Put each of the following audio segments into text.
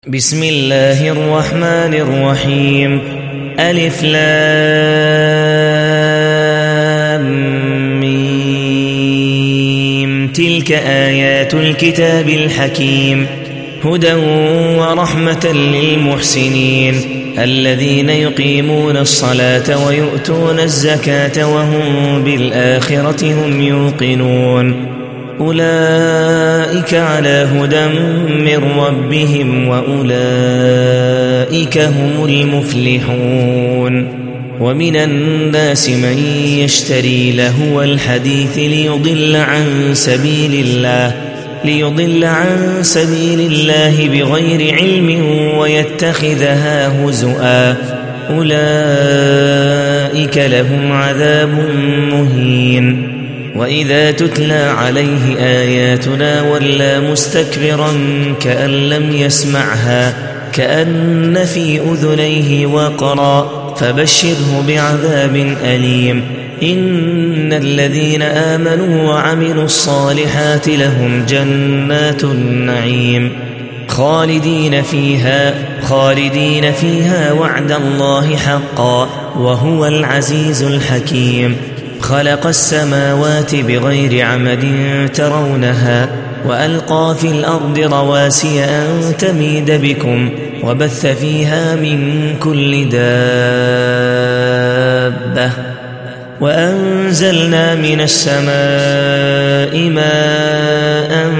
بسم الله الرحمن الرحيم. ألف لام ميم. تلك آيات الكتاب الحكيم هدى ورحمة للمحسنين الذين يقيمون الصلاة ويؤتون الزكاة وهم بالآخرة هم يوقنون أولئك على هدى من ربهم وأولئك هم المفلحون. ومن الناس من يشتري لهو الحديث ليضل عن سبيل الله بغير علم ويتخذها هزؤا أولئك لهم عذاب مهين. وإذا تتلى عليه آياتنا ولى مستكبرا كأن لم يسمعها كأن في أذنيه وقرا فبشره بعذاب أليم. إن الذين آمنوا وعملوا الصالحات لهم جنات النعيم خالدين فيها وعد الله حقا وهو العزيز الحكيم. خلق السماوات بغير عمد ترونها وألقى في الأرض رواسي أن تميد بكم وبث فيها من كل دابة وأنزلنا من السماء ماء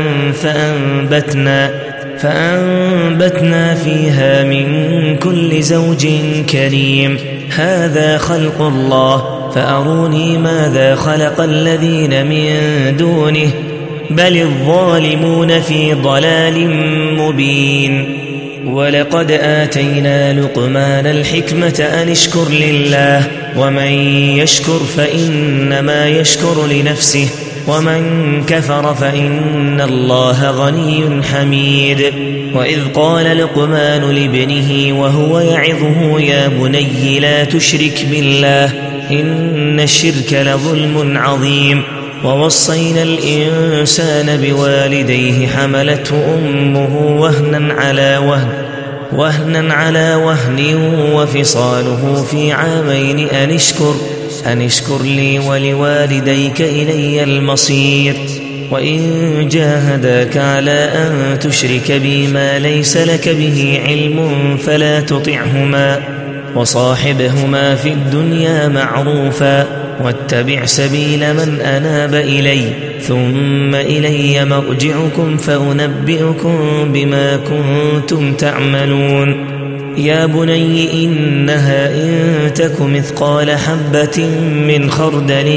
فأنبتنا فيها من كل زوج كريم. هذا خلق الله فأروني ماذا خلق الذين من دونه بل الظالمون في ضلال مبين. ولقد آتينا لقمان الحكمة أن اشكر لله ومن يشكر فإنما يشكر لنفسه ومن كفر فإن الله غني حميد. وإذ قال لقمان لابنه وهو يعظه يا بني لا تشرك بالله إن الشرك لظلم عظيم. ووصينا الإنسان بوالديه حملته أمه وهنا على وهن وفصاله في عامين أن اشكر لي ولوالديك إلي المصير. وإن جاهداك على أن تشرك بي ما ليس لك به علم فلا تطعهما وصاحبهما في الدنيا معروفا واتبع سبيل من أناب إلي ثم إلي مرجعكم فأنبئكم بما كنتم تعملون. يا بني إنها إن تك مثقال حبة من خردل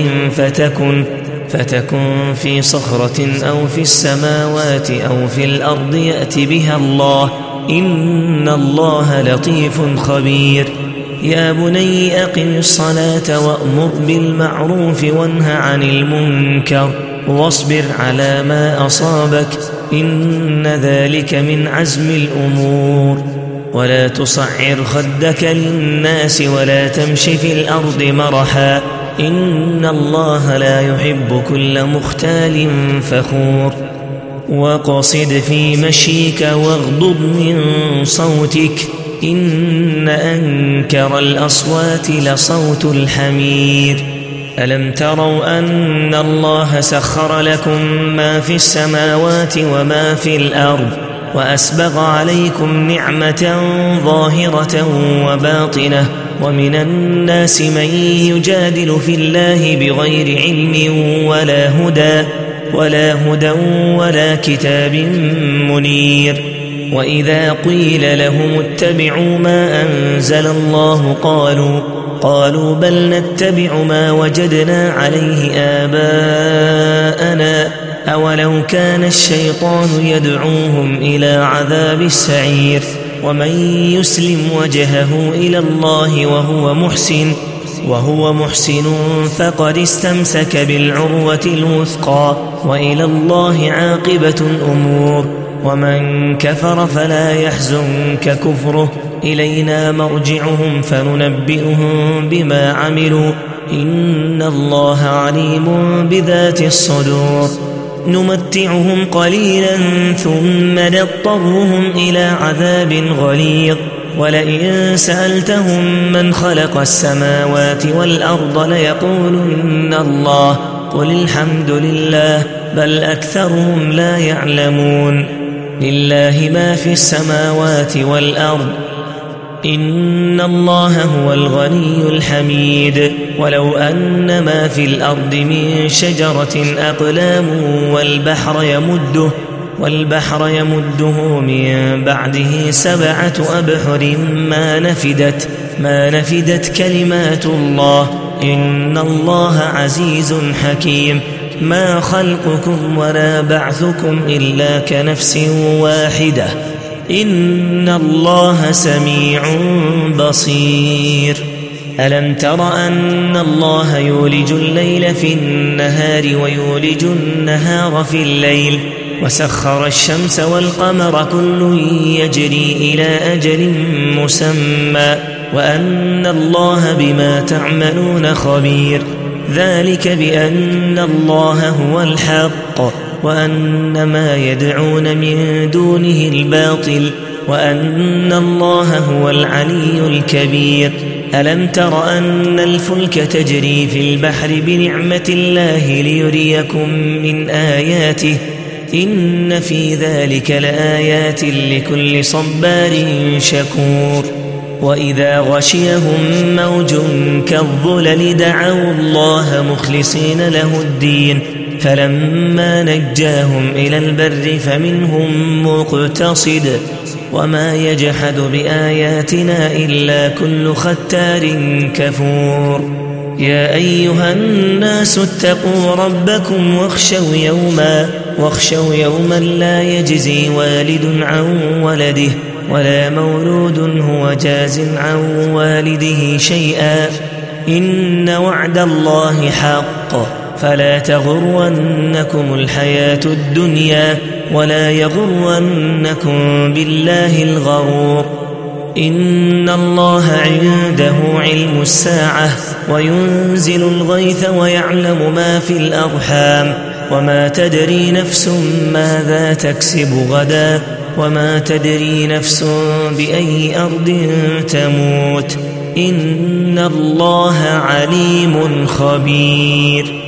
فتكن في صخرة أو في السماوات أو في الأرض يأت بها الله إن الله لطيف خبير. يا بني أقم الصلاة وأمر بالمعروف وانه عن المنكر واصبر على ما أصابك إن ذلك من عزم الأمور. ولا تصعر خدك للناس ولا تمش في الأرض مرحا إن الله لا يحب كل مختال فخور. وقصد في مشيك واغضض من صوتك إن أنكر الأصوات لصوت الحمير. ألم تروا أن الله سخر لكم ما في السماوات وما في الأرض وأسبغ عليكم نعمة ظاهرة وباطنة ومن الناس من يجادل في الله بغير علم ولا هدى ولا كتاب منير. وإذا قيل لهم اتبعوا ما أنزل الله قالوا بل نتبع ما وجدنا عليه آباءنا أولو كان الشيطان يدعوهم إلى عذاب السعير. ومن يسلم وجهه إلى الله وهو محسن فقد استمسك بالعروة الوثقى وإلى الله عاقبة الأمور. ومن كفر فلا يحزنك كفره إلينا مرجعهم فننبئهم بما عملوا إن الله عليم بذات الصدور. نمتعهم قليلا ثم نضطرهم إلى عذاب غليظ ولئن سألتهم من خلق السماوات والأرض ليقولن الله قل الحمد لله بل أكثرهم لا يعلمون لله ما في السماوات والأرض إن الله هو الغني الحميد ولو أن ما في الأرض من شجرة أقلام والبحر يمده من بعده 7 أبحر ما نفدت كلمات الله إن الله عزيز حكيم ما خلقكم ولا بعثكم إلا كنفس واحدة إن الله سميع بصير ألم تر أن الله يولج الليل في النهار ويولج النهار في الليل وسخر الشمس والقمر كل يجري إلى أجل مسمى وأن الله بما تعملون خبير ذلك بأن الله هو الحق وأن ما يدعون من دونه الباطل وأن الله هو العلي الكبير ألم تر أن الفلك تجري في البحر بنعمة الله ليريكم من آياته إن في ذلك لآيات لكل صبار شكور وإذا غشيهم موج كالظلل دعوا الله مخلصين له الدين فلما نجاهم إلى البر فمنهم مقتصد وما يجحد بآياتنا إلا كل ختار كفور يا أيها الناس اتقوا ربكم واخشوا يوما لا يجزي والد عن ولده ولا مولود هو جاز عن والده شيئا إن وعد الله حق فلا تغرنكم الحياة الدنيا ولا يغرنكم بالله الغرور إن الله عنده علم الساعة وينزل الغيث ويعلم ما في الأرحام وما تدري نفس ماذا تكسب غدا وما تدري نفس بأي أرض تموت إن الله عليم خبير